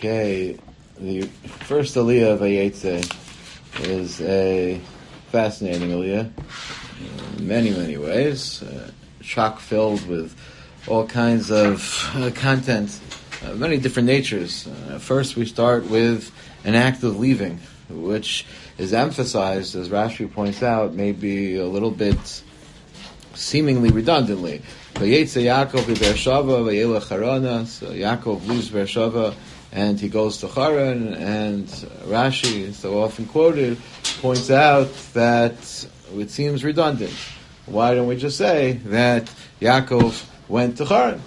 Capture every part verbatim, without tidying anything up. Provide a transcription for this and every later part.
Okay, the first aliyah of Vayetze is a fascinating aliyah in many, many ways, uh, chock filled with all kinds of uh, content, uh, many different natures. Uh, first, we start with an act of leaving, which is emphasized, as Rashi points out, maybe a little bit seemingly redundantly. Vayetze Yaakov Beersheva vayelech Harana. So Yaakov leaves Beersheva and he goes to Haran, and Rashi, so often quoted, points out that it seems redundant. Why don't we just say that Yaakov went to Haran?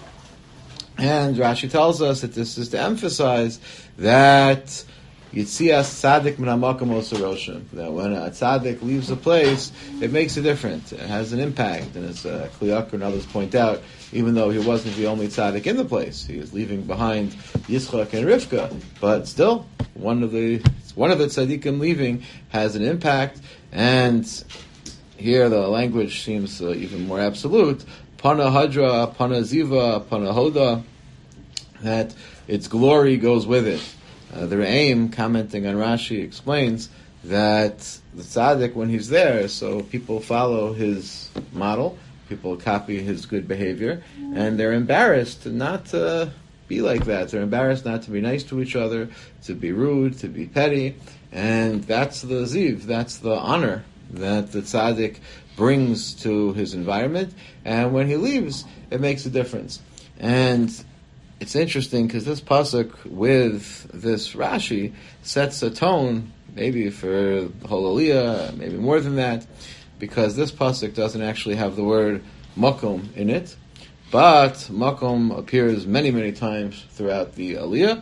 And Rashi tells us that this is to emphasize that Yitzias Tzaddik min hamakom osa roshim, that when a tzaddik leaves a place, it makes a difference. It has an impact, and as uh, Kli Yakar and others point out, even though he wasn't the only tzaddik in the place, he was leaving behind Yitzchak and Rivka, but still, one of the one of the tzaddikim leaving has an impact, and here the language seems uh, even more absolute. Pana hadra, pana ziva, pana hoda, that its glory goes with it. Uh, the Re'aim, commenting on Rashi, explains that the tzaddik, when he's there, so people follow his model, people copy his good behavior, and they're embarrassed not to be like that. They're embarrassed not to be nice to each other, to be rude, to be petty, and that's the ziv, that's the honor that the tzaddik brings to his environment, and when he leaves, it makes a difference. And it's interesting because this pasuk with this Rashi sets a tone, maybe for the whole aliyah, maybe more than that, because this pasuk doesn't actually have the word makom in it, but makom appears many, many times throughout the aliyah.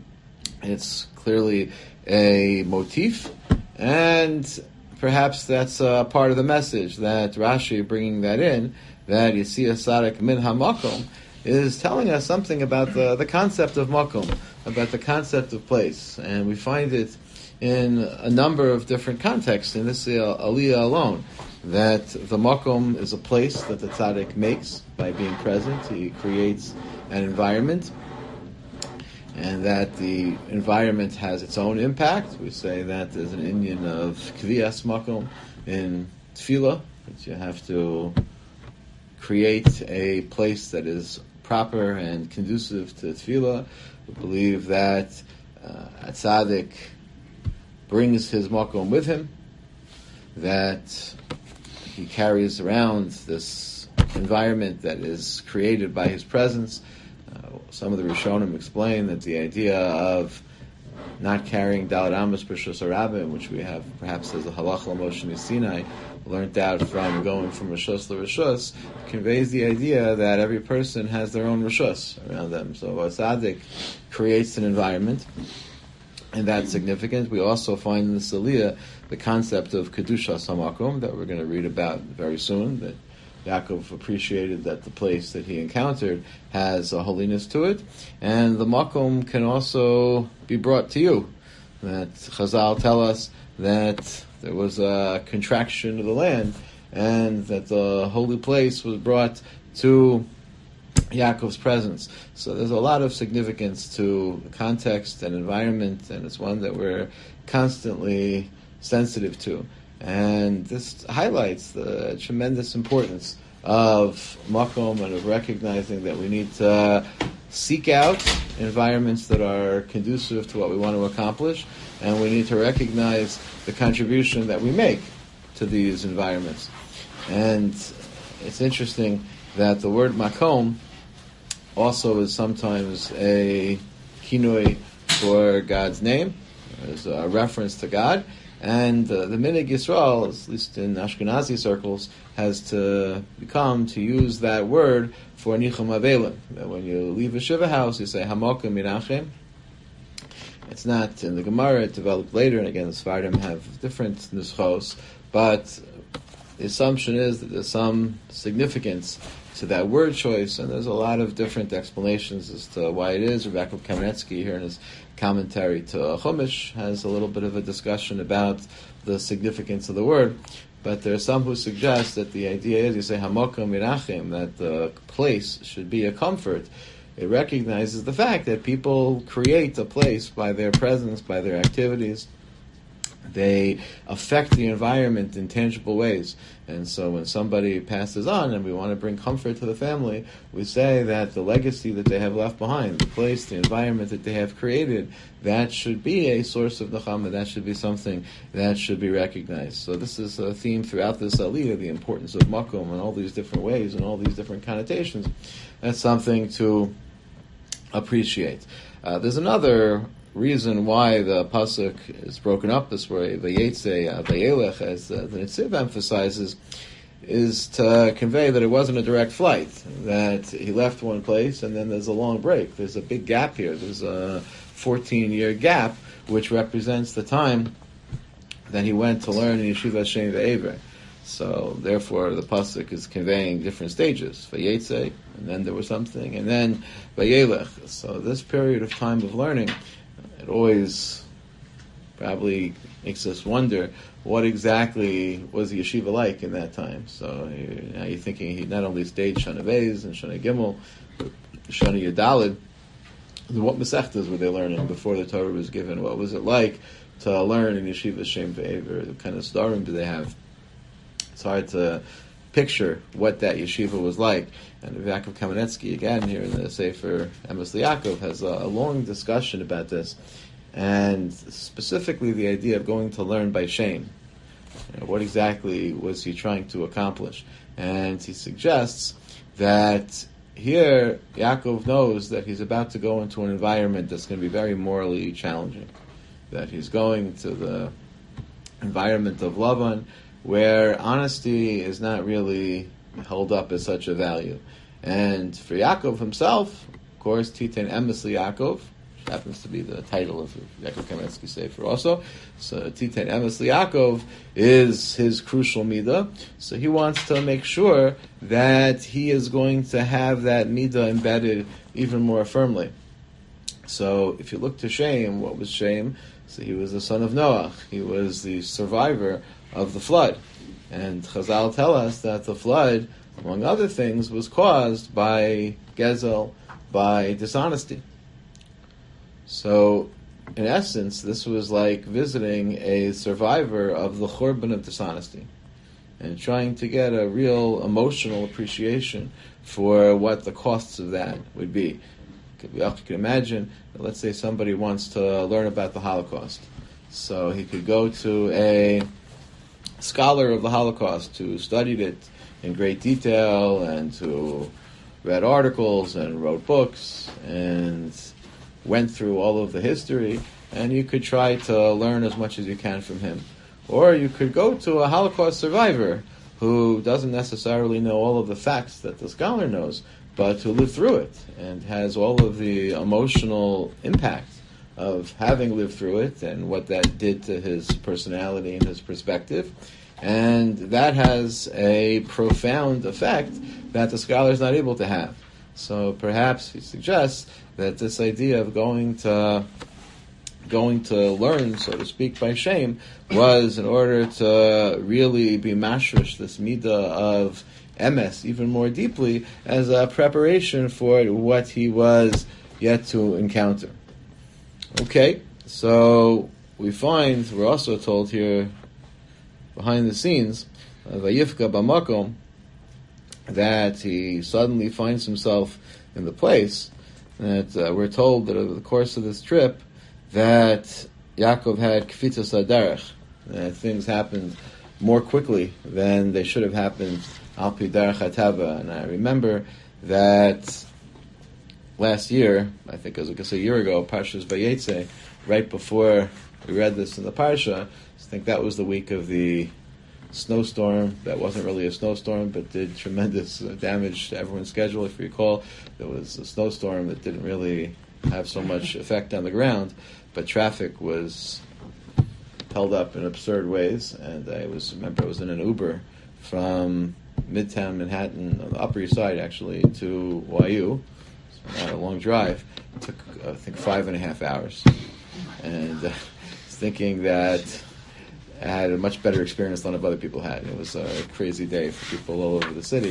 It's clearly a motif, and perhaps that's a part of the message that Rashi bringing that in, that Yitzias Tzaddik min hamakom, is telling us something about the, the concept of makom, about the concept of place. And we find it in a number of different contexts in this aliyah alone, that the makom is a place that the tzaddik makes by being present. He creates an environment, and that the environment has its own impact. We say that there's an inyan of kviyas makom in tefillah, that you have to create a place that is proper and conducive to tefillah. We believe that uh, a tzaddik brings his makom with him, that he carries around this environment that is created by his presence. Uh, some of the Rishonim explain that the idea of not carrying Dalet Amos B'Shus HaRabim, which we have perhaps as a halacha l'Moshe Sinai, learned out from going from Rishus to Rishus, conveys the idea that every person has their own Rishus around them. So a tzaddik creates an environment, and that's significant. We also find in the aliyah the concept of Kedushas HaMakom that we're going to read about very soon, that Yaakov appreciated that the place that he encountered has a holiness to it, and the makom can also be brought to you. That Chazal tell us that there was a contraction of the land, and that the holy place was brought to Yaakov's presence. So there's a lot of significance to context and environment, and it's one that we're constantly sensitive to. And this highlights the tremendous importance of makom and of recognizing that we need to seek out environments that are conducive to what we want to accomplish, and we need to recognize the contribution that we make to these environments. And it's interesting that the word makom also is sometimes a kinui for God's name, as a reference to God. And uh, the Minig Yisrael, at least in Ashkenazi circles, has to become to use that word for Nichum Avelim. That when you leave a Shiva house, you say Hamokim Minachem. It's not in the Gemara, it developed later, and again the Sfardim have different nuschos, but the assumption is that there's some significance to that word choice, and there's a lot of different explanations as to why it is. Rebbe Kamenetsky here in his commentary to Chumash has a little bit of a discussion about the significance of the word, but there are some who suggest that the idea is, you say Hamokim Mirachim, that the place should be a comfort. It recognizes the fact that people create a place by their presence, by their activities. They affect the environment in tangible ways. And so when somebody passes on and we want to bring comfort to the family, we say that the legacy that they have left behind, the place, the environment that they have created, that should be a source of nechama, that should be something that should be recognized. So this is a theme throughout this aliyah, the importance of makom in all these different ways and all these different connotations. That's something to appreciate. Uh, there's another reason why the pasuk is broken up this way, vayetze, vayelech, as uh, the Netziv emphasizes, is to convey that it wasn't a direct flight, that he left one place and then there's a long break. There's a big gap here. There's a fourteen-year gap, which represents the time that he went to learn in Yeshiva Shem Ve'ever. So, therefore, the pasuk is conveying different stages. Vayetze, and then there was something, and then vayelech. So, this period of time of learning, it always probably makes us wonder what exactly was the yeshiva like in that time. So you, now you're thinking he not only stayed Shana Beis and Shana Gimel, but Shana Yadalid. What Masechtas were they learning before the Torah was given? What was it like to learn in Yeshiva Shem Ve'ever? What kind of starim do they have? It's hard to picture what that yeshiva was like. And Yaakov Kamenetsky, again, here in the Sefer Emes L'Yaakov, has a, a long discussion about this, and specifically the idea of going to learn by shame. You know, what exactly was he trying to accomplish? And he suggests that here Yaakov knows that he's about to go into an environment that's going to be very morally challenging, that he's going to the environment of Lavan, where honesty is not really held up as such a value. And for Yaakov himself, of course, Titan Emes L'Yaakov, which happens to be the title of Yaakov Kamenetsky Sefer also. So Titan Emes L'Yaakov is his crucial midah. So he wants to make sure that he is going to have that midah embedded even more firmly. So if you look to Shem, what was Shem? So he was the son of Noach. He was the survivor of the flood. And Chazal tell us that the flood, among other things, was caused by Gezel, by dishonesty. So, in essence, this was like visiting a survivor of the Churban of dishonesty and trying to get a real emotional appreciation for what the costs of that would be. You can imagine, let's say somebody wants to learn about the Holocaust. So he could go to a scholar of the Holocaust who studied it in great detail and who read articles and wrote books and went through all of the history, and you could try to learn as much as you can from him. Or you could go to a Holocaust survivor who doesn't necessarily know all of the facts that the scholar knows, but who lived through it and has all of the emotional impact of having lived through it and what that did to his personality and his perspective. And that has a profound effect that the scholar is not able to have. So perhaps he suggests that this idea of going to going to learn, so to speak, by shame, was in order to really be mashrish, this midah of emes, even more deeply, as a preparation for what he was yet to encounter. Okay, so we find, we're also told here, behind the scenes, Vayifka Bamakom, that he suddenly finds himself in the place, that uh, we're told that over the course of this trip, that Yaakov had Kfitzas Haderech, that things happened more quickly than they should have happened Al Pi Derech HaTava. And I remember that last year, I think it was a year ago, Parshas Vayetze, right before we read this in the Parsha, I think that was the week of the snowstorm. That wasn't really a snowstorm, but did tremendous damage to everyone's schedule. If you recall, there was a snowstorm that didn't really have so much effect on the ground, but traffic was held up in absurd ways. And I was remember I was in an Uber from Midtown Manhattan, on the Upper East Side actually, to Y U. So not a long drive. It took I think five and a half hours, and uh, thinking that I had a much better experience than other people had. It was a crazy day for people all over the city,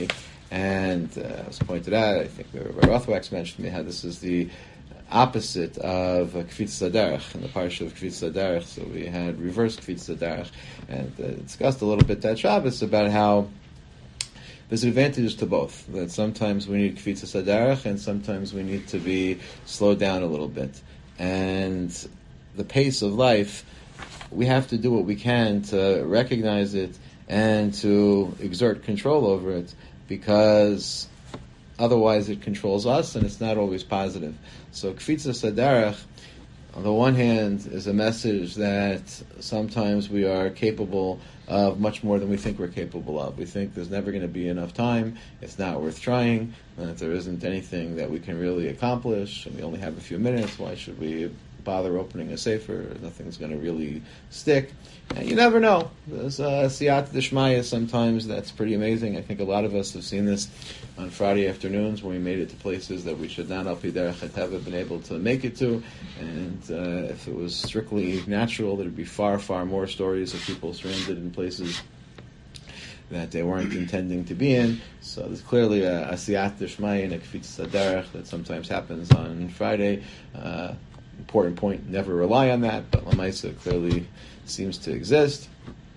And uh, as pointed out, I think Rabbi Rothwax mentioned me how this is the opposite of uh, Kfitz Saderach in the parsha of Kfitz Saderach. So we had reverse Kfitz Saderach, and uh, discussed a little bit that Shabbos about how there's advantages to both. That sometimes we need Kfitz Saderach, and sometimes we need to be slowed down a little bit. And the pace of life, we have to do what we can to recognize it and to exert control over it, because otherwise it controls us, and it's not always positive. So Kfitza Saderach, on the one hand, is a message that sometimes we are capable of much more than we think we're capable of. We think there's never going to be enough time, it's not worth trying, that there isn't anything that we can really accomplish, and we only have a few minutes, why should we bother opening a sefer? Nothing's going to really stick. And you never know. There's a siyat d'shmaya sometimes that's pretty amazing. I think a lot of us have seen this on Friday afternoons when we made it to places that we should not al pi derech hateva been able to make it to. And uh, if it was strictly natural, there'd be far, far more stories of people surrounded in places that they weren't intending to be in. So there's clearly a, a siyat d'shmaya and a kfitz saderach that sometimes happens on Friday. Uh, important point, never rely on that, but Lamaisa clearly seems to exist.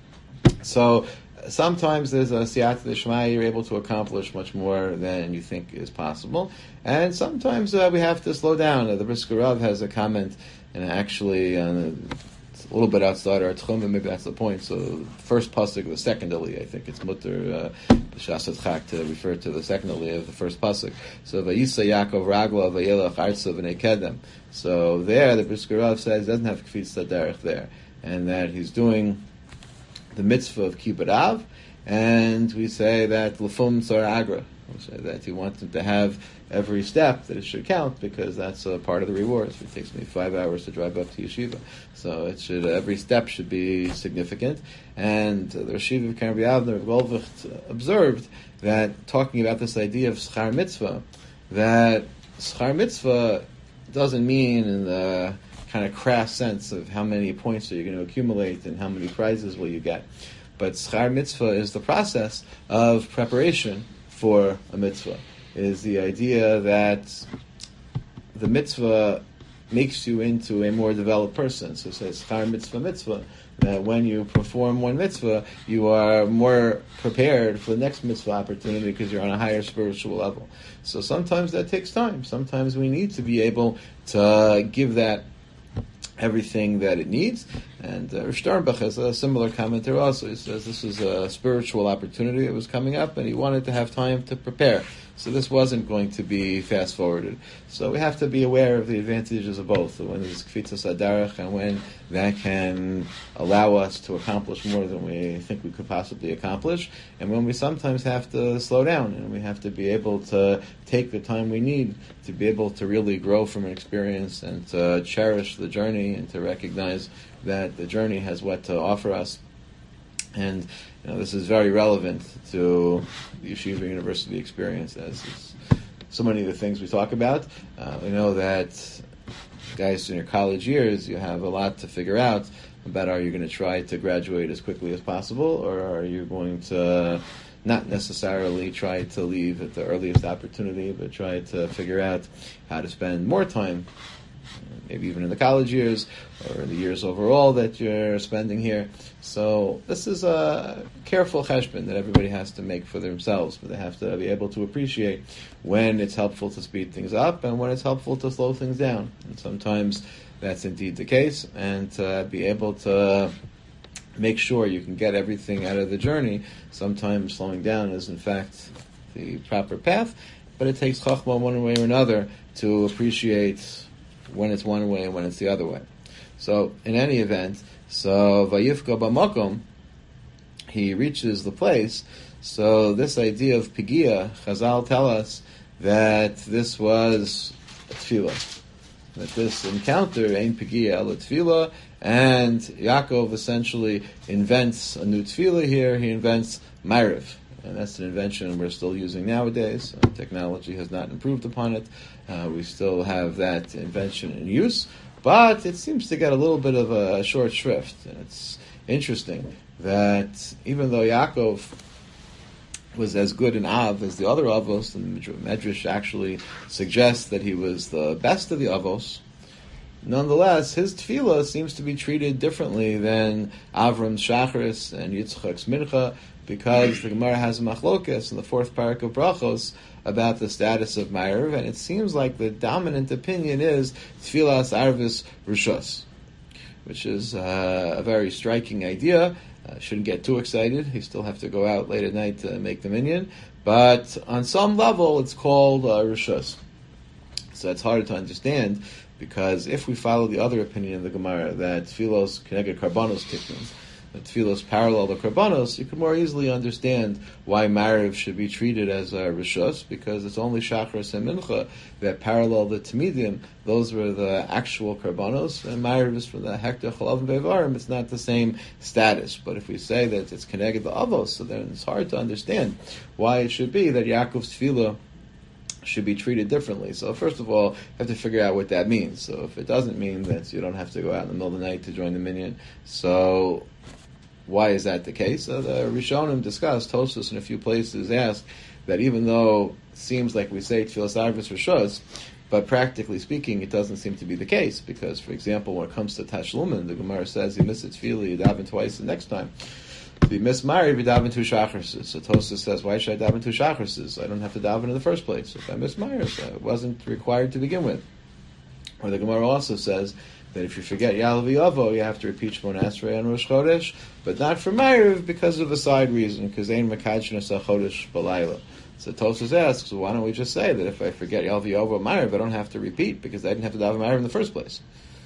So sometimes there's a siyat d'shmaya, you're able to accomplish much more than you think is possible. And sometimes uh, we have to slow down. Uh, the Brisker Rav has a comment, and actually uh, it's a little bit outside our tchum, and maybe that's the point. So first pasuk of the second aliyah, I think it's mutter b'shas chak to refer to the second aliyah of the first pasuk. So vayisa Yaakov ragla vayelach artsa v'nei kedem. So there, the Brisker Rav says he doesn't have kfitz saderach there, and that he's doing the mitzvah of kibbut av, and we say that lefum tzar agra. We say that he wants him to have every step, that it should count, because that's a part of the rewards. It takes me five hours to drive up to yeshiva, so it should every step should be significant. And uh, the Rashiv of Karbi Avner Golvicht observed that, talking about this idea of schar mitzvah, that schar mitzvah doesn't mean in the kind of crass sense of how many points are you going to accumulate and how many prizes will you get. But schar mitzvah is the process of preparation for a mitzvah. It is the idea that the mitzvah makes you into a more developed person. So it says schar mitzvah mitzvah, that when you perform one mitzvah, you are more prepared for the next mitzvah opportunity because you're on a higher spiritual level. So sometimes that takes time. Sometimes we need to be able to give that everything that it needs. And uh, Sternbach has a similar comment there also. He says this was a spiritual opportunity that was coming up, and he wanted to have time to prepare. So this wasn't going to be fast-forwarded. So we have to be aware of the advantages of both, when there's kfitza sadarach and when that can allow us to accomplish more than we think we could possibly accomplish, and when we sometimes have to slow down, and we have to be able to take the time we need to be able to really grow from an experience and to cherish the journey and to recognize that the journey has what to offer us. And you know, this is very relevant to the Yeshiva University experience, as is so many of the things we talk about. Uh, we know that, guys, in your college years, you have a lot to figure out about, are you going to try to graduate as quickly as possible, or are you going to not necessarily try to leave at the earliest opportunity, but try to figure out how to spend more time, maybe even in the college years, or the years overall that you're spending here. So this is a careful cheshbon that everybody has to make for themselves, but they have to be able to appreciate when it's helpful to speed things up and when it's helpful to slow things down. And sometimes that's indeed the case, and to be able to make sure you can get everything out of the journey. Sometimes slowing down is in fact the proper path, but it takes chachma one way or another to appreciate when it's one way and when it's the other way. So, in any event, so Vayifka B'makom, he reaches the place. So this idea of Pigia, Chazal tell us that this was a tefillah, that this encounter ain't Pigia el tefillah, and Yaakov essentially invents a new tefillah here. He invents Ma'ariv. And that's an invention we're still using nowadays. Uh, technology has not improved upon it. Uh, we still have that invention in use, but it seems to get a little bit of a short shrift. And it's interesting that even though Yaakov was as good an Av as the other Avos, and the Medrash actually suggests that he was the best of the Avos. Nonetheless, his tefillah seems to be treated differently than Avram's Shacharis and Yitzchak's Mincha, because the Gemara has a machlokes in the fourth parak of Brachos about the status of Ma'ariv, and it seems like the dominant opinion is Tfilas Arvis Rishos, which is uh, a very striking idea. Uh, shouldn't get too excited. You still have to go out late at night to make the minyan, but on some level it's called uh, Rishos. So it's hard to understand, because if we follow the other opinion of the Gemara, that Tfilos Keneged Karbanos Tiknun, that Tfilos parallel the Karbanos, you can more easily understand why Ma'ariv should be treated as a Rishos, because it's only Shacharis and Mincha that parallel the Tamidim. Those were the actual Karbanos, and Ma'ariv is for the Hektar Chalav and Bevarim. It's not the same status. But if we say that it's Keneged the Avos, so then it's hard to understand why it should be that Yaakov's Tfilah should be treated differently. So first of all, you have to figure out what that means. So if it doesn't mean that you don't have to go out in the middle of the night to join the minyan, so why is that the case? So the Rishonim discussed, Tosfos in a few places asked that even though it seems like we say Tfilas Arvis Rishos, but practically speaking, it doesn't seem to be the case, because, for example, when it comes to Tashlumin, the Gemara says you miss it tefillah, you daven twice the next time. If you miss Ma'ariv, you daven two Shacharis. So Tosfos says, why should I daven two Shacharis? I don't have to daven in the first place. If I miss Ma'ariv, it wasn't required to begin with. Or the Gemara also says that if you forget Ya'alav Yavo, you have to repeat Shmona Esrei on Rosh Chodesh, but not for Ma'ariv because of a side reason, because Ein Mekadshna Sa Chodesh B'Layla. So Tosfos asks, well, why don't we just say that if I forget Ya'alav Yavo Ma'ariv, I don't have to repeat, because I didn't have to daven Ma'ariv in the first place.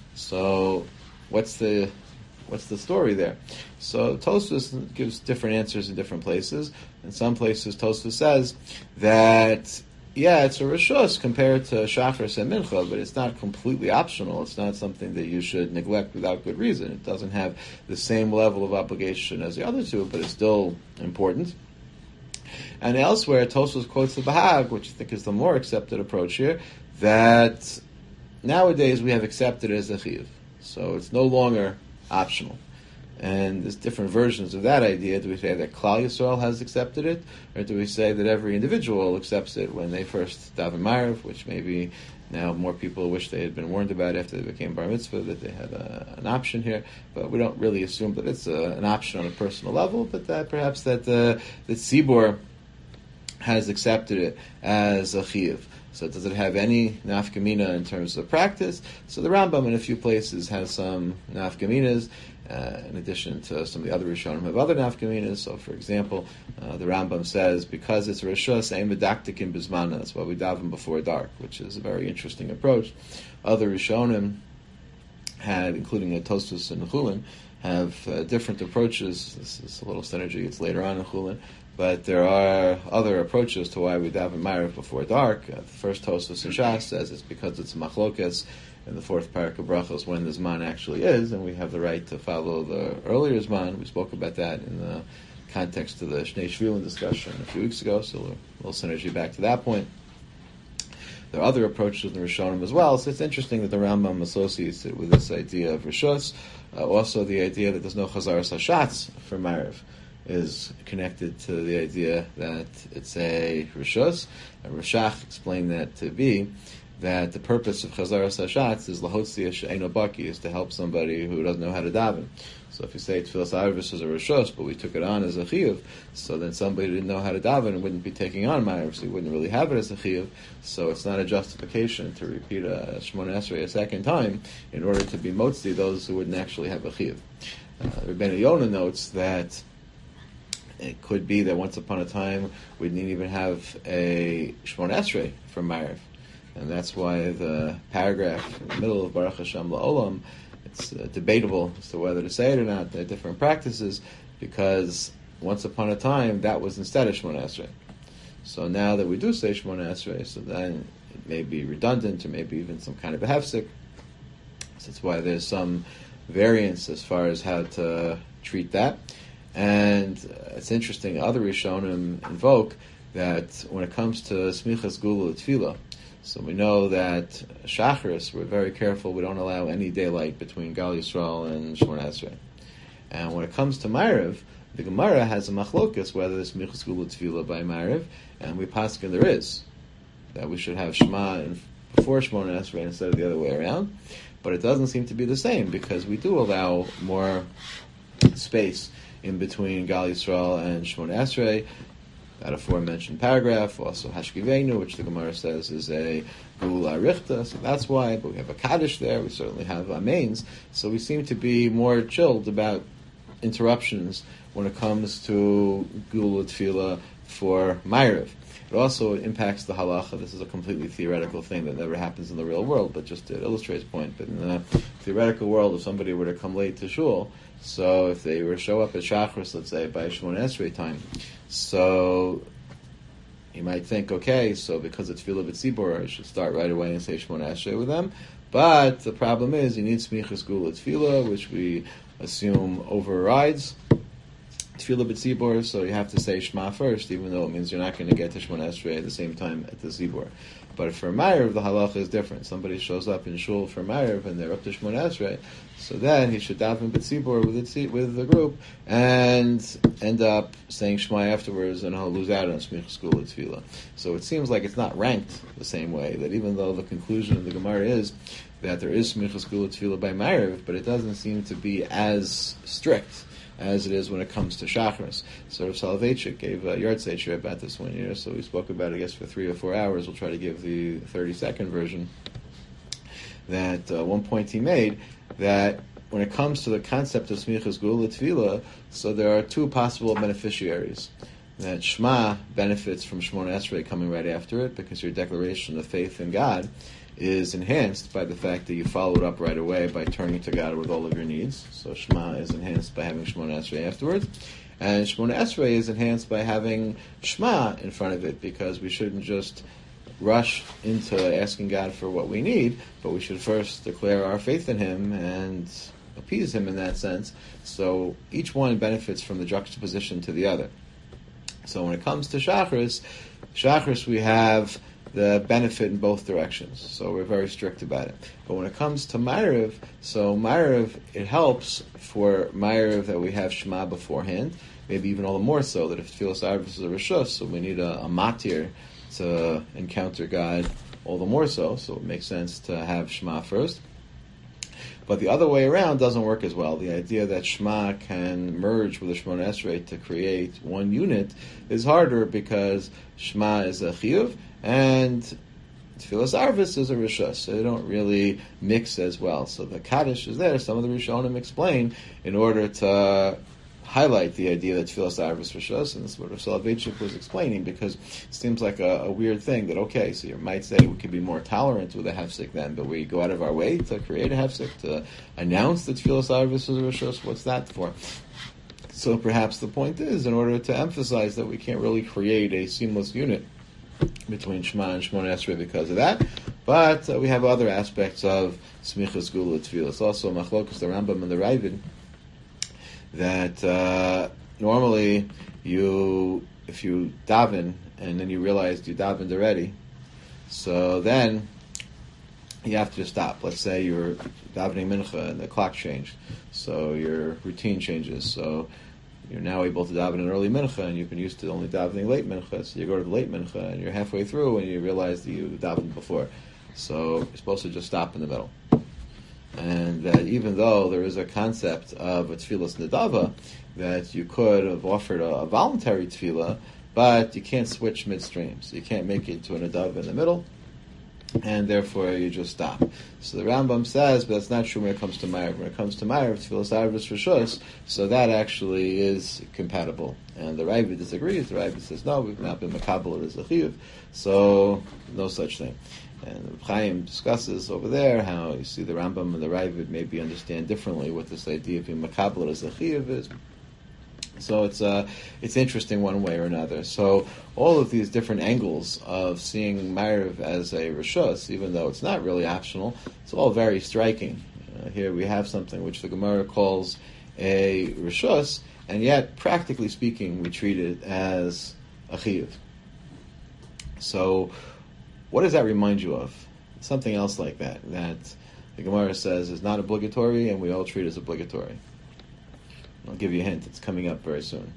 So what's the What's the story there? So Tosfos gives different answers in different places. In some places, Tosfos says that, yeah, it's a Rishos compared to Shacharis and Mincha, but it's not completely optional. It's not something that you should neglect without good reason. It doesn't have the same level of obligation as the other two, but it's still important. And elsewhere, Tosfos quotes the Bahag, which I think is the more accepted approach here, that nowadays we have accepted it as a chiyuv. So it's no longer optional. And there's different versions of that idea. Do we say that Klal Yisrael has accepted it, or do we say that every individual accepts it when they first daven Ma'ariv, which maybe now more people wish they had been warned about after they became Bar Mitzvah, that they had a, an option here. But we don't really assume that it's a, an option on a personal level, but that perhaps that uh, that Tzibor has accepted it as a chiyuv. So does it have any nafkamina in terms of practice? So the Rambam in a few places has some nafkaminas, uh, in addition to some of the other Rishonim have other nafkaminas. So for example, uh, the Rambam says, because it's Rishos, ein medaktikin bizmana, that's why we daven before dark, which is a very interesting approach. Other Rishonim had, including the Tosfos and Chulin, have uh, different approaches. This is a little synergy, it's later on in Chulin. But there are other approaches to why we daven Ma'ariv before dark. Uh, the first Tosfos in Shas says it's because it's machlokes in the fourth parak of Brachos when the Zman actually is, and we have the right to follow the earlier Zman. We spoke about that in the context of the Shnei Shvilin discussion a few weeks ago, so a little synergy back to that point. There are other approaches in the Rishonim as well, so it's interesting that the Rambam associates it with this idea of Rishos. Uh, also the idea that there's no Chazaras Hashatz for Ma'ariv is connected to the idea that it's a Rishos. And Rashach explained that to be that the purpose of Chazaras Hashatz is Lahotzi She'eino Baki, is to help somebody who doesn't know how to daven. So if you say Tfilas Arvis is a Rishos, but we took it on as a Chiyuv, so then somebody who didn't know how to daven and wouldn't be taking on Ma'ariv, so he wouldn't really have it as a Chiyuv, so it's not a justification to repeat a Shemona Esrei a second time in order to be Motzi those who wouldn't actually have a Chiyuv. Uh, Rebbeinu Yonah notes that it could be that once upon a time we didn't even have a Shemona Esrei for Ma'ariv. And that's why the paragraph in the middle of Baruch Hashem La'olam, it's uh, debatable as to whether to say it or not. There are different practices, because once upon a time that was instead of Shemona Esrei. So now that we do say Shemona Esrei, so then it may be redundant, or maybe even some kind of a hefsek. So that's why there's some variance as far as how to treat that. And uh, it's interesting, other Rishonim invoke that when it comes to Smichas Gula Tefillah, so we know that Shacharis, we're very careful, we don't allow any daylight between Gal Yisrael and Shemona Esrei. And when it comes to Ma'ariv, The Gemara has a machlokas whether there's smichas gula tefillah by Ma'ariv, and we paskin there is, that we should have Shema in, before Shemona Esrei instead of the other way around. But it doesn't seem to be the same, because we do allow more space in between Gal Yisrael and Shemona Esrei. That aforementioned paragraph, also Hashkivenu, which the Gemara says is a Gula Richta, so that's why, but we have a Kaddish there, we certainly have Amains, so we seem to be more chilled about interruptions when it comes to Gula Tefillah for Ma'ariv. It also impacts the halacha. This is a completely theoretical thing that never happens in the real world, but just to illustrate his point. But in the theoretical world, if somebody were to come late to shul, so if they were to show up at Shachris, let's say, by Shemona Esrei time, so you might think, okay, so because it's Tefillah B'tzibur, I should start right away and say Shemona Esrei with them. But the problem is, you need Smichas Gula Tefillah, which we assume overrides Tefillah B'tzibur, so you have to say Shema first, even though it means you're not going to get to Shemona Esrei at the same time at the Zibur. But for Ma'ariv, the halacha is different. Somebody shows up in shul for Ma'ariv and they're up to Shemona Esrei, so then he should daven B'tzibur with the, with the group and end up saying Shema afterwards, and he'll lose out on Smichas Gula Tefillah. So it seems like it's not ranked the same way, that even though the conclusion of the Gemara is that there is Smichas Gula Tefillah by Ma'ariv, but it doesn't seem to be as strict as it is when it comes to Shacharis. So Rav Soloveitchik gave a yard sefer about this one year, so we spoke about it, I guess, for three or four hours. We'll try to give the thirty-second version. That uh, one point he made, that when it comes to the concept of Smichas Gula Tefillah, so there are two possible beneficiaries. That Shema benefits from Shemona Esrei coming right after it, because your declaration of faith in God is enhanced by the fact that you followed up right away by turning to God with all of your needs. So Shema is enhanced by having Shemona Esrei afterwards. And Shemona Esrei is enhanced by having Shema in front of it, because we shouldn't just rush into asking God for what we need, but we should first declare our faith in Him and appease Him in that sense. So each one benefits from the juxtaposition to the other. So when it comes to Shachris, Shachris we have the benefit in both directions. So we're very strict about it. But when it comes to Ma'ariv, so Ma'ariv, it helps for Ma'ariv that we have Shema beforehand, maybe even all the more so, that if Tfilas Arvis is a Rishus, so we need a, a matir to encounter God all the more so, so it makes sense to have Shema first. But the other way around doesn't work as well. The idea that Shema can merge with the Shemona Esrei to create one unit is harder, because Shema is a chiyuv and Tfilas Arvis is a rishus, so they don't really mix as well. So the Kaddish is there. Some of the Rishonim explain in order to highlight the idea that Tfilas Arvis rishus, and this is what Rav Soloveitchik was explaining, because it seems like a, a weird thing that, okay, so you might say we could be more tolerant with a hefsek then, but we go out of our way to create a hefsek, to announce that Tfilas Arvis is a rishus. What's that for? So perhaps the point is, in order to emphasize that we can't really create a seamless unit between Shema and Shemona Esrei because of that, but uh, we have other aspects of Smichas Gula Tfilas. Also, Machlokas, the Rambam and the Ravid, that uh, normally you, if you daven and then you realize you davened already, so then you have to just stop. Let's say you're davening mincha and the clock changed, so your routine changes. So you're now able to daven an early mincha, and you've been used to only davening late mincha. So you go to the late mincha, and you're halfway through, and you realize that you davened before. So you're supposed to just stop in the middle. And that even though there is a concept of a tefillas nedava, that you could have offered a, a voluntary tefillah, but you can't switch midstream. So you can't make it to a nedava in the middle, and therefore you just stop. So the Rambam says, but that's not true when it comes to Ma'ariv. When it comes to Ma'ariv, Tfilas Arvis Rishus, so that actually is compatible. And the Ravid disagrees. The Ravid says, no, we've not been makabel as a chiyuv, so no such thing. And Chaim discusses over there how you see the Rambam and the Ravid maybe understand differently what this idea of being makabel as a chiyuv is. So it's uh, it's interesting one way or another. So all of these different angles of seeing Ma'ariv as a Rishus, even though it's not really optional, it's all very striking. Uh, here we have something which the Gemara calls a Rishus, and yet, practically speaking, we treat it as a Chiyuv. So what does that remind you of? Something else like that, that the Gemara says is not obligatory, and we all treat as obligatory. I'll give you a hint. It's coming up very soon.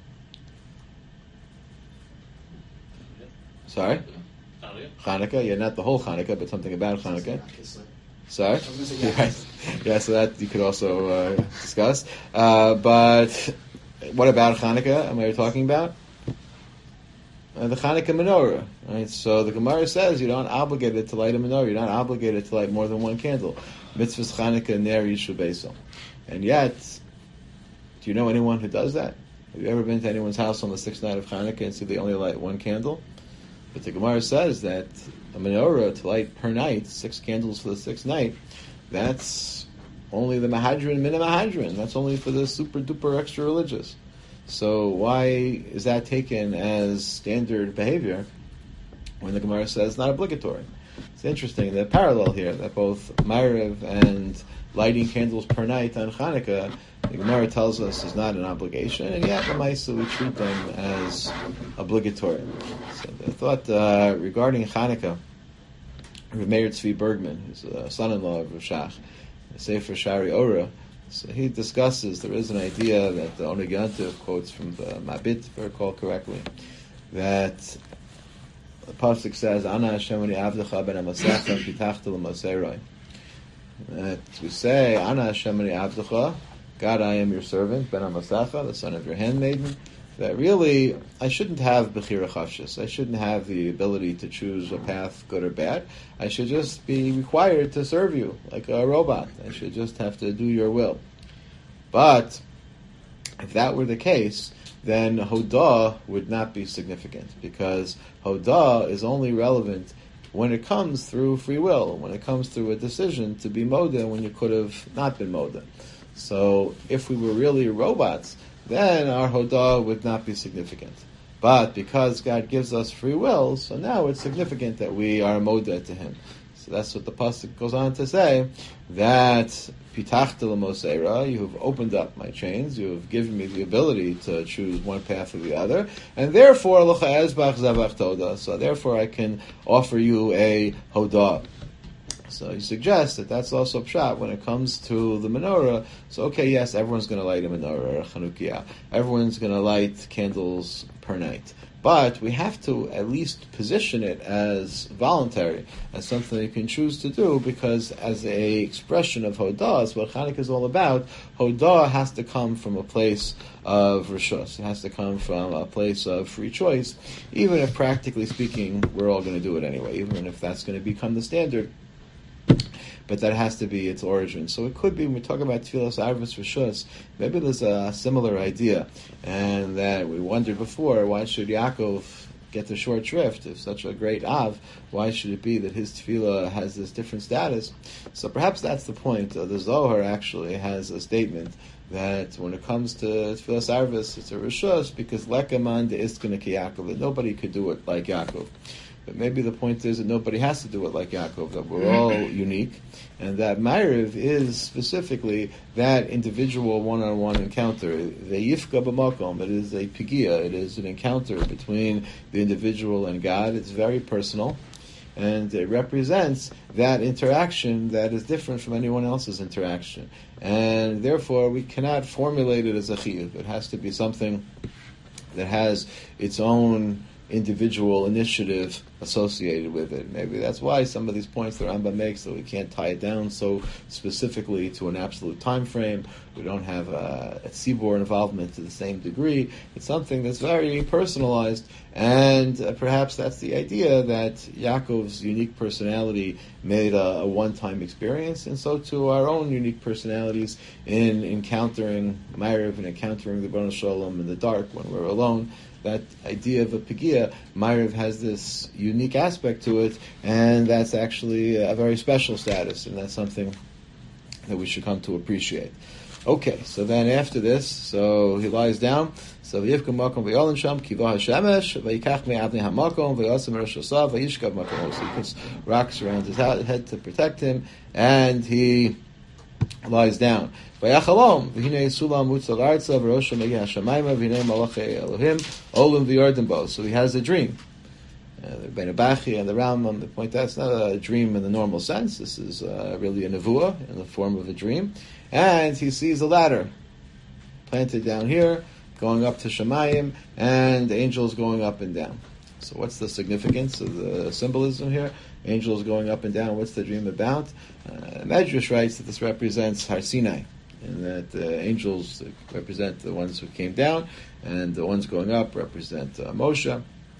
Sorry? Hanukkah. Yeah, not the whole Hanukkah, but something about Hanukkah. Sorry? Yes. Yeah, so that you could also uh, discuss. Uh, but what about Hanukkah am I talking about? Uh, the Hanukkah menorah. Right? So the Gemara says you're not obligated to light a menorah. You're not obligated to light more than one candle. Mitzvahs Hanukkah ner yishu beiso. And yet, do you know anyone who does that? Have you ever been to anyone's house on the sixth night of Hanukkah and see they only light one candle? But the Gemara says that a menorah to light per night, six candles for the sixth night, that's only the Mahadran Mina Mahadran. That's only for the super duper extra religious. So why is that taken as standard behavior when the Gemara says it's not obligatory? It's interesting, the parallel here, that both Ma'ariv and lighting candles per night on Hanukkah, the Gemara tells us is not an obligation, and yet the Maisa we treat them as obligatory. So the thought uh, regarding Hanukkah, Rav Meir Tzvi Bergman, who's a son-in-law of Rav Shach, the Sefer Shari Ora, so he discusses, there is an idea that the Oneg Yontif quotes from the Mabit, if I recall correctly, that the Pasuk says, Ana Hashem ani avdecha ben hamasecha pitachta l'moseroi. That we say, Ana Hashem ani avdecha, God, I am your servant, ben hamasecha, the son of your handmaiden, that really, I shouldn't have bechira chafshis. I shouldn't have the ability to choose a path, good or bad. I should just be required to serve you, like a robot. I should just have to do your will. But, if that were the case, then Hodah would not be significant, because Hodah is only relevant when it comes through free will, when it comes through a decision to be Moda when you could have not been Moda. So, if we were really robots, then our Hodah would not be significant. But because God gives us free will, so now it's significant that we are Moda to Him. So that's what the pasuk goes on to say, that Pitachta l'moseira, you have opened up my chains, you have given me the ability to choose one path or the other, and therefore, l'cha ezbach zavach toda, so therefore I can offer you a Hodah. So he suggests that that's also pshat when it comes to the menorah. So okay, yes, everyone's going to light a menorah or a Chanukiah. Everyone's going to light candles per night. But we have to at least position it as voluntary, as something you can choose to do, because as a expression of Hodah, is what Chanukah is all about. Hodah has to come from a place of rishus. It has to come from a place of free choice, even if practically speaking, we're all going to do it anyway, even if that's going to become the standard. But that has to be its origin. So it could be, when we talk about Tfilas Arvus Rishus, maybe there's a similar idea, and that we wondered before, why should Yaakov get the short shrift? If such a great Av, why should it be that his Tefillah has this different status? So perhaps that's the point. Uh, the Zohar actually has a statement that when it comes to Tfilas Arvus, it's a Rishus, because Lekaman de Iskana ki Yaakov, that nobody could do it like Yaakov. But maybe the point is that nobody has to do it like Yaakov, that we're all unique, and that Ma'ariv is specifically that individual one-on-one encounter. The Yifka b'makom, it is a pigia, it is an encounter between the individual and God. It's very personal, and it represents that interaction that is different from anyone else's interaction. And therefore, we cannot formulate it as a chiyuv. It has to be something that has its own individual initiative associated with it. Maybe that's why some of these points the Rambam makes, that we can't tie it down so specifically to an absolute time frame. We don't have a, a tzibur involvement to the same degree. It's something that's very personalized, and uh, perhaps that's the idea, that Yaakov's unique personality made a, a one-time experience, and so too our own unique personalities in encountering Ma'ariv and encountering the Baruch Shalom in the dark when we're alone. That idea of a Pegia, Ma'ariv has this unique aspect to it, and that's actually a very special status, and that's something that we should come to appreciate. Okay, so then after this, so he lies down. So v'yivka makom v'yolan sham kivah hashemesh v'yikach me'avnei hamakom v'yosem rosh hasav v'yishkav makom. So he puts rocks around his head to protect him, and he lies down. V'yachalom v'hinei sulam mutzal arza v'rosham megi hashamayma v'hinei malachei Elohim olim v'yardim bo. So he has a dream. Uh, the Ben Abachi and the Rambam, they point out it's not a dream in the normal sense. This is uh, really a nevuah in the form of a dream. And he sees a ladder planted down here, going up to Shemayim, and angels going up and down. So what's the significance of the symbolism here? Angels going up and down, what's the dream about? Uh, Medrash writes that this represents Har Sinai, and that the uh, angels represent the ones who came down, and the ones going up represent uh, Moshe.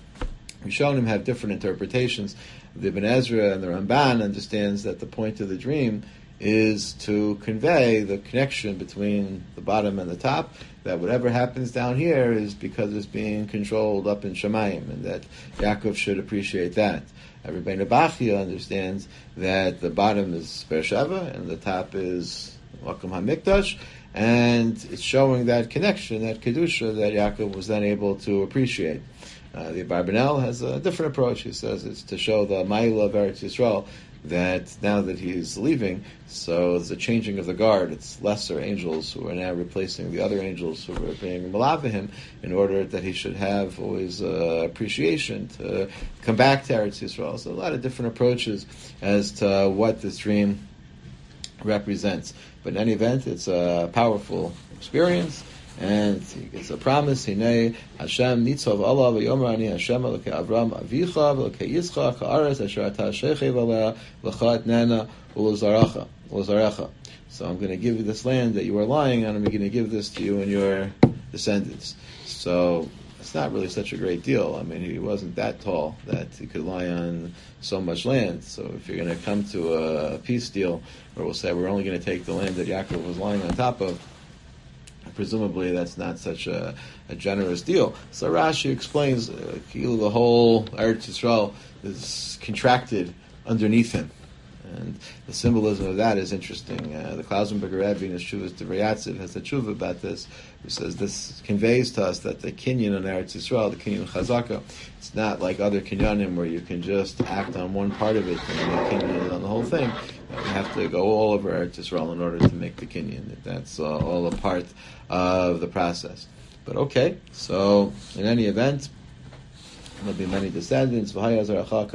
Rishonim have different interpretations. The Ibn Ezra and the Ramban understands that the point of the dream is to convey the connection between the bottom and the top, that whatever happens down here is because it's being controlled up in Shemayim, and that Yaakov should appreciate that. Rabbeinu Bachya understands that the bottom is Beersheba and the top is Makom HaMikdash, and it's showing that connection, that Kedusha, that Yaakov was then able to appreciate. Uh, the Abarbanel has a different approach. He says it's to show the Ma'ila of Eretz Yisrael, that now that he's leaving, so there's a changing of the guard. It's lesser angels who are now replacing the other angels who were being malava him, in order that he should have always uh, appreciation to come back to Eretz Yisrael. So a lot of different approaches as to what this dream represents. But in any event, it's a powerful experience, and it's a promise. Hinei Hashem nitzov Allah v'yomer ani Hashem elokei Avram avicha v'elokei Yitzchak ha'aretz asher ata sheichev aleh l'cha etnana u'l'zarecha u'l'zarecha. So I'm going to give you this land that you are lying on, and I'm going to give this to you and your descendants. So it's not really such a great deal. I mean, he wasn't that tall that he could lie on so much land. So if you're going to come to a peace deal where we'll say we're only going to take the land that Yaakov was lying on top of, presumably that's not such a, a generous deal. So Rashi explains uh, the whole Eretz Yisrael is contracted underneath him. And the symbolism of that is interesting. Uh, the Klausenberger Rebbe in his Shuvas Divrei Yatziv has a tshuva about this, who says this conveys to us that the kinyan on Eretz Yisrael, the kinyan chazaka, it's not like other kinyanim where you can just act on one part of it and make kinyan on the whole thing. You have to go all over Eretz Yisrael in order to make the kinyan. That's uh, all a part of the process. But okay, so in any event, there'll be many descendants. Famous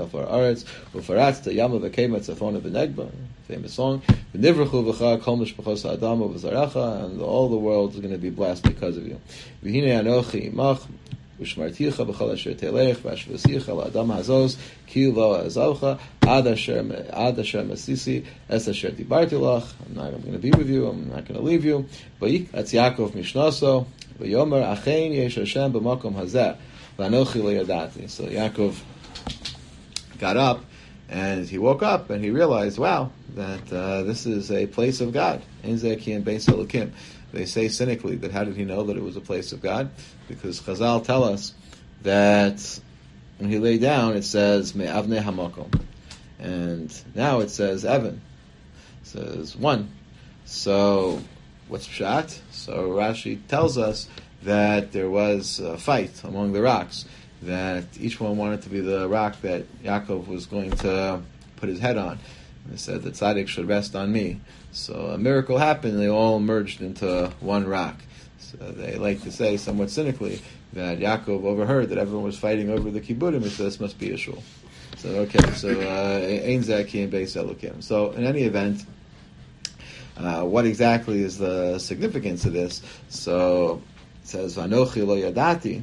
song. And all the world is going to be blessed because of you. ושמרתיך בכל אשר תלך, ואשבסיך לאדם הזוז, כי לא אעזבך, עד אשר, עד אשר מסיסי, אס אשר דיברתי לך. I'm not I'm going to be with you, I'm not going to leave you. ויקץ יעקב משנוסו, ויאמר, אכן יש השם במקום הזה, ואנוכי לא ידעתי. So Yaakov got up, and he woke up, and he realized, wow, that uh, this is a place of God. Ein zeh ki ein beis Elokim. They say cynically that how did he know that it was a place of God? Because Chazal tell us that when he lay down, it says me'avnei hamakom, and now it says Evan. It says one. So what's pshat? So Rashi tells us that there was a fight among the rocks, that each one wanted to be the rock that Yaakov was going to put his head on. And they said that tzaddik should rest on me. So a miracle happened, and they all merged into one rock. So they like to say, somewhat cynically, that Yaakov overheard that everyone was fighting over the kibbudim, and so this must be a shul. So okay, so ein zeh ki ein beis Elokim. So in any event, uh, what exactly is the significance of this? So it says Vanochi lo yadati.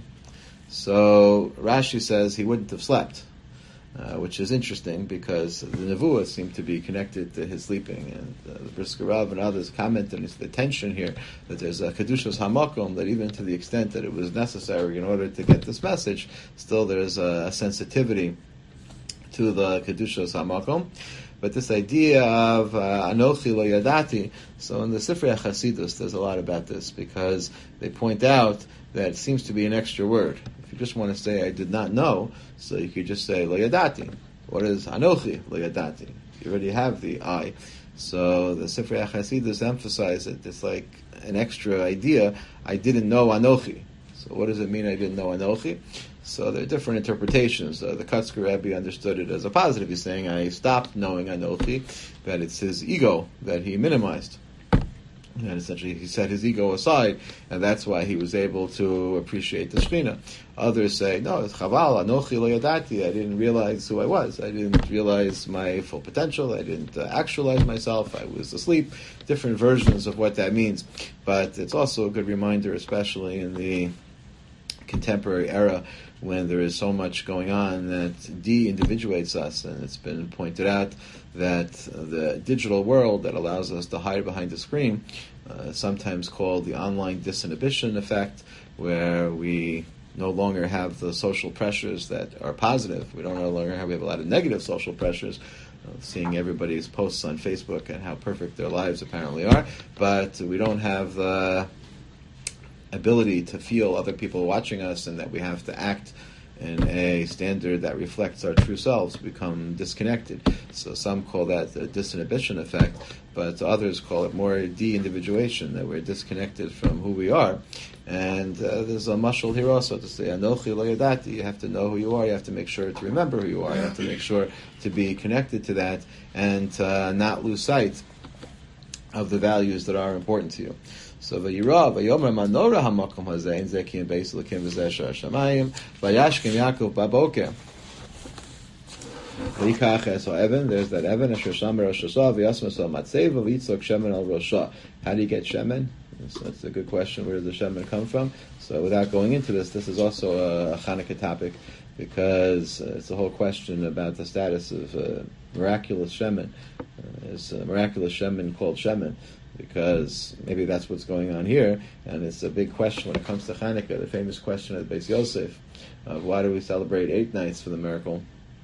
So Rashi says he wouldn't have slept. Uh, which is interesting because the Nevuah seemed to be connected to his sleeping, and uh, the Brisker Rav and others comment on the tension here, that there's a Kedushas Hamakom, that even to the extent that it was necessary in order to get this message, still there's a, a sensitivity to the Kedushas Hamakom. But this idea of uh, Anochi lo yadati, so in the Sifrei HaChasidus there's a lot about this, because they point out that it seems to be an extra word. If you just want to say, I did not know, so you could just say, lo yadati. What is Anochi lo yadati? You already have the I. So the Sifrei HaChasidus emphasize it. It's like an extra idea. I didn't know Anochi. So what does it mean I didn't know Anochi? So there are different interpretations. Uh, the Kotzker Rebbe understood it as a positive. He's saying, I stopped knowing Anochi, that it's his ego that he minimized. And essentially he set his ego aside, and that's why he was able to appreciate the Shekhinah. Others say, no, it's Chaval, Anochi lo yadati, I didn't realize who I was. I didn't realize my full potential. I didn't uh, actualize myself. I was asleep. Different versions of what that means. But it's also a good reminder, especially in the contemporary era, when there is so much going on that de-individuates us. And it's been pointed out that the digital world that allows us to hide behind the screen, uh, sometimes called the online disinhibition effect, where we no longer have the social pressures that are positive. We don't no longer have, we have a lot of negative social pressures, uh, seeing everybody's posts on Facebook and how perfect their lives apparently are, but we don't have the ability to feel other people watching us, and that we have to act in a standard that reflects our true selves, become disconnected. So some call that the disinhibition effect, but others call it more de-individuation, that we're disconnected from who we are. And uh, there's a mashal here also to say, Anochi lo yadati, you have to know who you are, you have to make sure to remember who you are, you have to make sure to be connected to that, and uh, not lose sight of the values that are important to you. So vayira vayomer manora hamakom hazeh in zekim beis lekim v'zeh shamayim vayashkim Yaakov baboker v'yikach es ha'evan. There's that Evan asher shamer Rosh Hashanah v'yasma so matzeva v'yitzok shemen al Rosha. How do you get shemen? So that's a good question. Where does the shemen come from? So without going into this, this is also a, a Hanukkah topic, because uh, it's a whole question about the status of uh, miraculous shemen. Uh, is uh, miraculous shemen called shemen? Because maybe that's what's going on here, and it's a big question when it comes to Hanukkah, the famous question at Beis Yosef, of why do we celebrate eight nights for the miracle?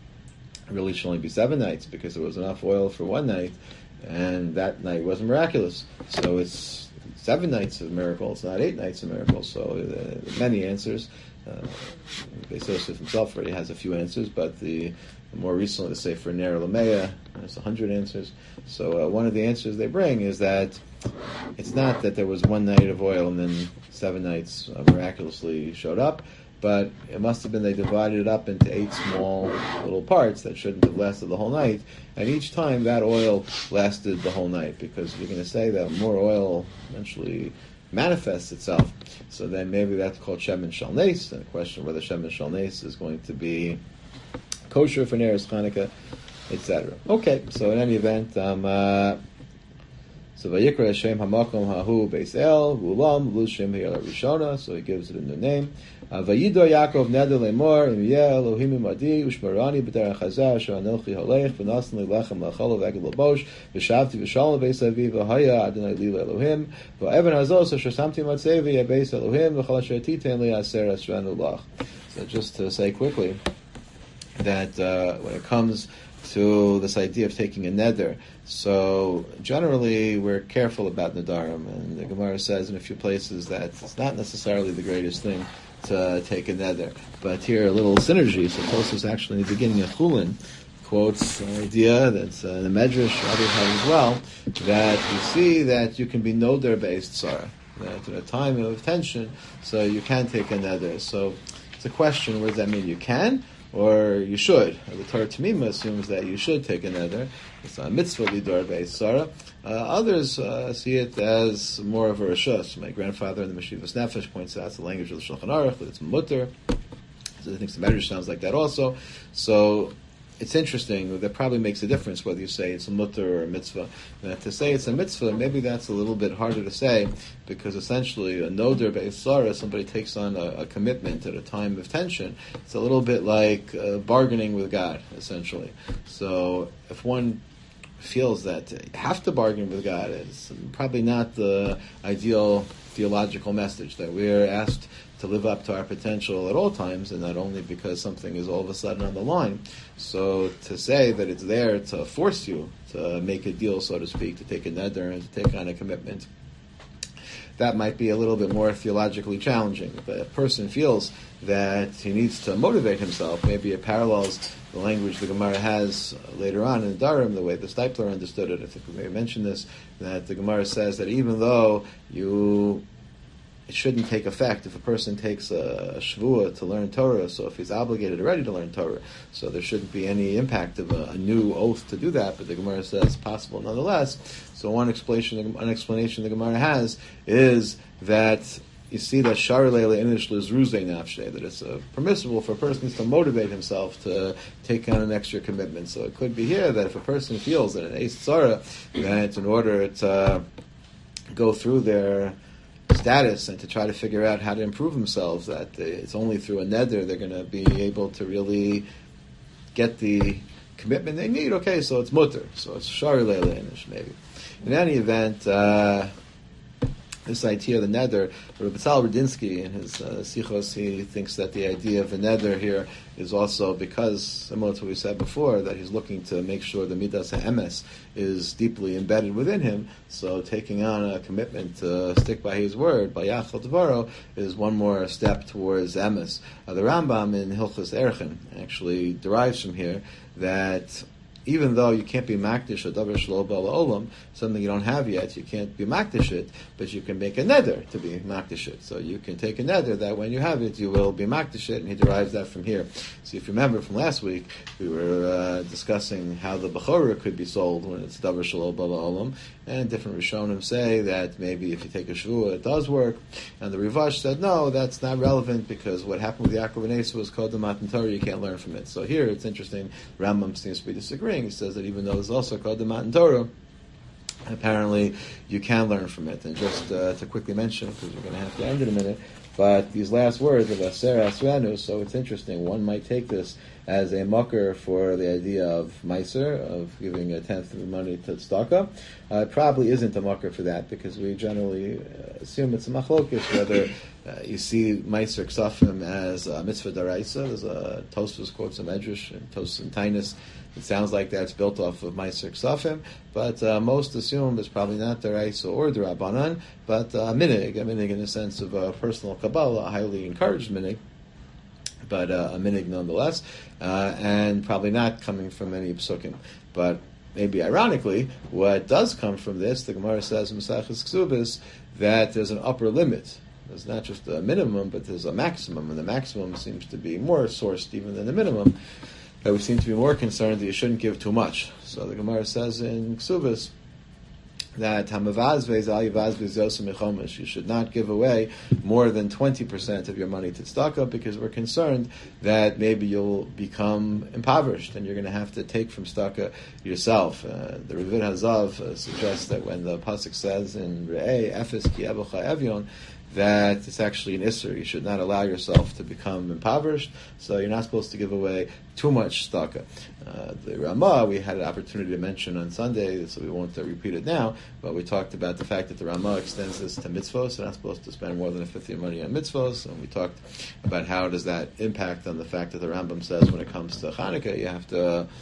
It really should only be seven nights, because there was enough oil for one night, and that night wasn't miraculous. So it's seven nights of miracle, it's not eight nights of miracle. So uh, many answers. Uh, Beis Yosef himself already has a few answers, but the more recently, the Sefer Ner Lameya, there's a hundred answers. So uh, one of the answers they bring is that it's not that there was one night of oil and then seven nights uh, miraculously showed up, but it must have been they divided it up into eight small little parts that shouldn't have lasted the whole night, and each time that oil lasted the whole night, because you're going to say that more oil eventually manifests itself. So then maybe that's called Shemen Shalnes, and the question whether Shemen Shalnes is going to be kosher for Neres Chanukah, et cetera. Okay, so in any event, um, uh, so Vayikra Hashem Hamakom Hahu Beis El Vulam Lushim Hiyala Rishona. So he gives it a new name. Vayido Yaakov Neder Lemor Im Yeh Elohim Imadi Ushmarani B'derech Hazeh Asher Anochi Holech V'Nasni Lechem Lachol V'Egel Labosh V'Shavti V'Shalom Beis Avi V'Haya Adonai Li Elohim V'Evan Hazos Asher Samti Matzevi Beis Elohim V'Chol Asher Titen Li Aser Asrenu Lach. So just to say quickly that uh, when it comes to this idea of taking a neder, so generally we're careful about nedarim, and the Gemara says in a few places that it's not necessarily the greatest thing to take a neder. But here a little synergy. So Tosfos actually in the beginning of Chulin quotes an idea that's uh, in the Medrash, others have as well, that you see that you can be noder based tzara, that at a time of tension, so you can take a neder. So it's a question, what does that mean? You can? Or you should. The Torah Tamima assumes that you should take a neder. It's a mitzvah lidor beis tzara. Uh, others uh, see it as more of a reshus. My grandfather in the Meshivas Nefesh points out it's the language of the Shulchan Aruch, that it's mutter. So I think the Medrash sounds like that also. So it's interesting. That probably makes a difference whether you say it's a mutter or a mitzvah. And to say it's a mitzvah, maybe that's a little bit harder to say, because essentially a noder beis tzara, somebody takes on a, a commitment at a time of tension. It's a little bit like uh, bargaining with God, essentially. So if one feels that you have to bargain with God, it's probably not the ideal theological message, that we're asked to live up to our potential at all times, and not only because something is all of a sudden on the line. So to say that it's there to force you to make a deal, so to speak, to take a neder and to take on a commitment, that might be a little bit more theologically challenging. If a person feels that he needs to motivate himself, maybe it parallels the language the Gemara has later on in Darim, the way the Stipler understood it. I think we may have mentioned this, that the Gemara says that even though you it shouldn't take effect if a person takes a, a shvuah to learn Torah. So if he's obligated already to learn Torah, so there shouldn't be any impact of a, a new oath to do that. But the Gemara says it's possible nonetheless. So one explanation, one explanation the Gemara has is that you see that shar leila inish lizruzei nafshe, that it's uh, permissible for persons to motivate himself to take on an extra commitment. So it could be here that if a person feels that an ace tzara, that in order to uh, go through their status and to try to figure out how to improve themselves, that it's only through a neder they're going to be able to really get the commitment they need. Okay, so it's mutter, so it's shar leila inish maybe. In any event, uh, this idea of the neder, Rabbi Tzal Radinsky in his uh, Sichos, he thinks that the idea of the neder here is also because, similar to what we said before, that he's looking to make sure the midas ha'emes is deeply embedded within him. So taking on a commitment to stick by his word, by Yachal Devaro, is one more step towards emes. Uh, the Rambam in Hilchos Erchin actually derives from here that even though you can't be makdish a davar shelo ba la'olam, something you don't have yet, you can't be makdish it, but you can make a neder to be makdish it. So you can take a neder that when you have it, you will be makdish it, and he derives that from here. So if you remember from last week, we were uh, discussing how the bechorah could be sold when it's davar shelo ba la'olam, and different Rishonim say that maybe if you take a shvuah, it does work, and the Rivash said, no, that's not relevant, because what happened with Yaakov and Esau was called the Matan Torah, you can't learn from it. So here, it's interesting, Rambam seems to be disagreeing. He says that even though it's also called the Matan Torah, apparently you can learn from it. And just uh, to quickly mention, because we're going to have to end in a minute, but these last words of Aser Asranu, so it's interesting. One might take this as a mucker for the idea of Meiser, of giving a tenth of the money to tzedakah. Uh, it probably isn't a mucker for that, because we generally uh, assume it's a machlokes, whether uh, you see Meiser Ksafim as a mitzvah daraisa. There's a Tosfos quotes a Medrash, and Tosfos and Tainus. It sounds like that's built off of Meiser Ksafim, but uh, most assume it's probably not daraisa or derabanan, but uh, minig, a minig in the sense of a personal Kabbalah, a highly encouraged minig, but uh, a minig nonetheless, uh, and probably not coming from any psukim. But maybe ironically, what does come from this, the Gemara says in Maseches Ksubis, that there's an upper limit. There's not just a minimum, but there's a maximum, and the maximum seems to be more sourced even than the minimum. That we seem to be more concerned that you shouldn't give too much. So the Gemara says in Ksubis that you should not give away more than twenty percent of your money to tzedakah, because we're concerned that maybe you'll become impoverished and you're going to have to take from tzedakah yourself. Uh, the Revit Hazav uh, suggests that when the pasuk says in Re'eh Efes ki evocha evyon, that it's actually an isser. You should not allow yourself to become impoverished, so you're not supposed to give away too much tzedakah. Uh, the Ramah, we had an opportunity to mention on Sunday, so we won't uh, repeat it now, but we talked about the fact that the Ramah extends this to mitzvos, so you're not supposed to spend more than a fifth of your money on mitzvos, and we talked about how does that impact on the fact that the Rambam says when it comes to Hanukkah, you have to uh,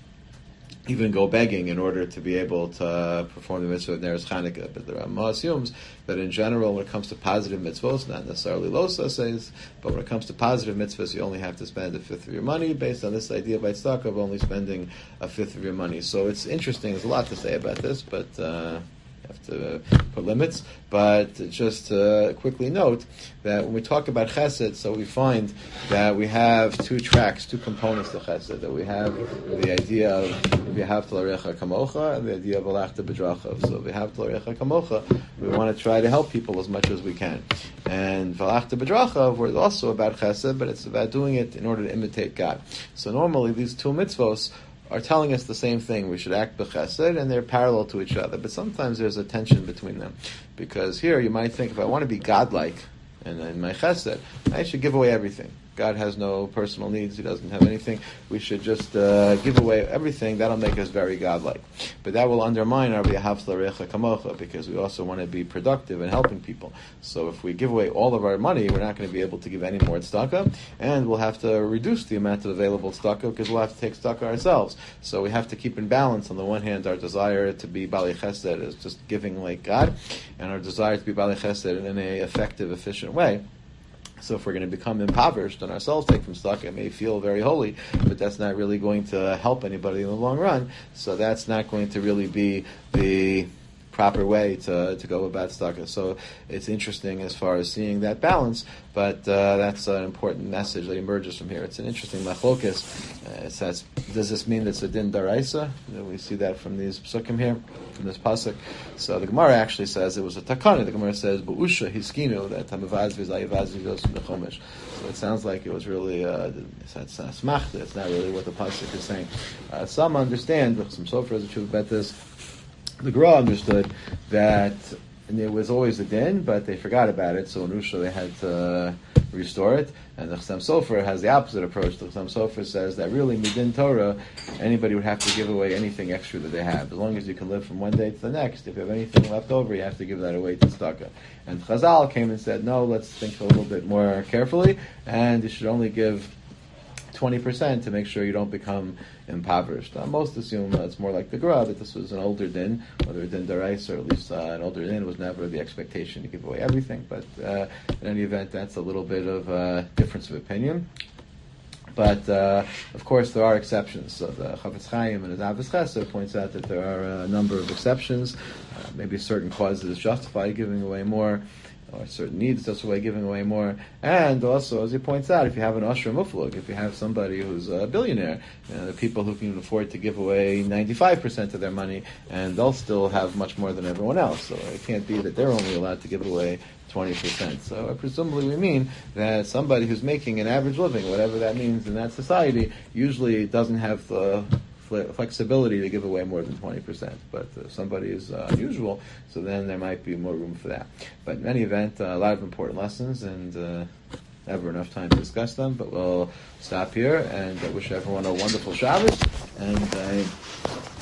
even go begging in order to be able to uh, perform the mitzvah of Neres Chanukah. But the Ramah assumes that in general, when it comes to positive mitzvahs, not necessarily losa says, but when it comes to positive mitzvahs, you only have to spend a fifth of your money, based on this idea by tzedakah of only spending a fifth of your money. So it's interesting. There's a lot to say about this, but uh, have to put limits. But just to quickly note that when we talk about chesed, so we find that we have two tracks, two components to chesed. That we have the idea of v'ahavta l'recha kamocha and the idea of alachta b'drachav. So v'ahavta l'recha kamocha, we want to try to help people as much as we can. And v'alachta b'drachav, we're also about chesed, but it's about doing it in order to imitate God. So normally these two mitzvos are telling us the same thing. We should act b'chesed, and they're parallel to each other. But sometimes there's a tension between them. Because here you might think, if I want to be godlike and in my chesed, I should give away everything. God has no personal needs. He doesn't have anything. We should just uh, give away everything. That'll make us very godlike. But that will undermine our v'ahavta l'recha kamocha, because we also want to be productive in helping people. So if we give away all of our money, we're not going to be able to give any more tzedakah, and we'll have to reduce the amount of available tzedakah, because we'll have to take tzedakah ourselves. So we have to keep in balance. On the one hand, our desire to be balei chesed is just giving like God, and our desire to be balei chesed in an effective, efficient way. So if we're going to become impoverished and ourselves take from tzedakah, it may feel very holy, but that's not really going to help anybody in the long run. So that's not going to really be the proper way to to go about tzedakah. So it's interesting as far as seeing that balance, but uh, that's an important message that emerges from here. It's an interesting machlokes. Uh, it says, does this mean that it's a din daraisa? We see that from these psukim here, from this pasuk. So the Gemara actually says it was a takana. The Gemara says, "Bu'usha hiskinu," that tamavaz v'zayavaz goes from the chumash. So it sounds like it was really uh, it's uh, smachta. It's not really what the pasuk is saying. Uh, some understand, some sofras that should bet this. The Gra understood that there was always a din, but they forgot about it. So in Usha they had to restore it. And the Chassam Sofer has the opposite approach. The Chassam Sofer says that really midin Torah, anybody would have to give away anything extra that they have. As long as you can live from one day to the next, if you have anything left over, you have to give that away to tzedakah. And Chazal came and said, no, let's think a little bit more carefully, and you should only give twenty percent to make sure you don't become impoverished. Uh, most assume uh, it's more like the Gra, that this was an older din, whether a din darais or at least uh, an older din, was never the expectation to give away everything. But uh, in any event, that's a little bit of a difference of opinion. But uh, of course, there are exceptions. So the Chafetz Chaim and the Ahavas Chesed points out that there are a number of exceptions. Uh, maybe certain causes justify giving away more, or certain needs justify giving away more. And also, as he points out, if you have an Ashra Muflug, if you have somebody who's a billionaire, you know, the people who can afford to give away ninety-five percent of their money, and they'll still have much more than everyone else. So it can't be that they're only allowed to give away twenty percent. So uh, presumably we mean that somebody who's making an average living, whatever that means in that society, usually doesn't have the flexibility to give away more than twenty percent. But if somebody is uh, unusual, so then there might be more room for that. But in any event, uh, a lot of important lessons, and uh, never enough time to discuss them. But we'll stop here, and I wish everyone a wonderful Shabbos, and I